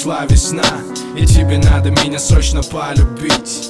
пришла весна, и тебе надо меня срочно полюбить.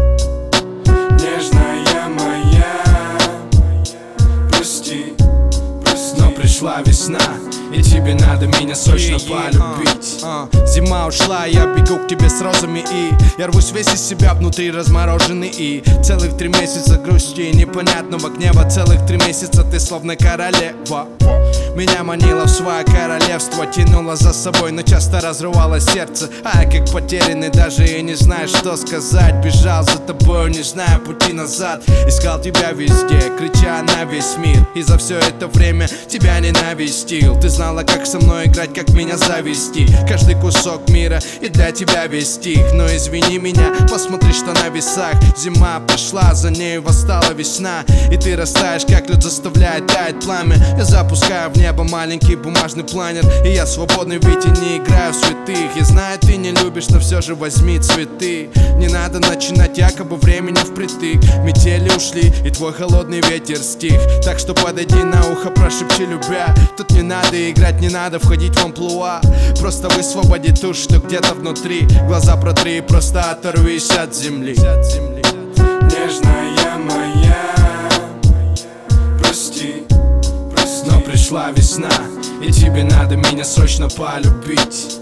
Нежная моя, прости, прости. Но пришла весна, и тебе надо меня срочно полюбить. Зима ушла, я бегу к тебе с розами, и я рвусь весь из себя, внутри размороженный. И целых 3 месяца грусти и непонятного гнева. Целых 3 месяца ты словно королева. Меня манила в свое королевство, тянула за собой, но часто разрывала сердце. А я как потерянный, даже и не знаю, что сказать. Бежал за тобой, не зная пути назад. Искал тебя везде, крича на весь мир. И за все это время тебя ненавистил. Ты знала, как со мной играть, как меня завести. Каждый кусок мира и для тебя весь стих. Но извини меня, посмотри, что на весах. Зима пришла, за нею восстала весна. И ты растаешь, как лед заставляет таять пламя. Я запускаю в небо маленький бумажный планер. И я свободный, ведь и не играю в святых. Я знаю, ты не любишь, но все же возьми цветы. Не надо начинать якобы времени впритык. Метели ушли, и твой холодный ветер стих. Так что подойди на ухо, прошепчи, любя. Тут не надо играть, не надо входить в амплуа. Просто высвободи ту, что где-то внутри. Глаза протри, просто оторвись от земли. Нежная моя, прости, прости. Но пришла весна, и тебе надо меня срочно полюбить.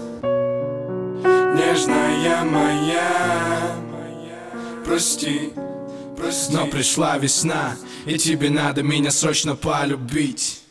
Нежная моя, прости, прости. Но пришла весна, и тебе надо меня срочно полюбить.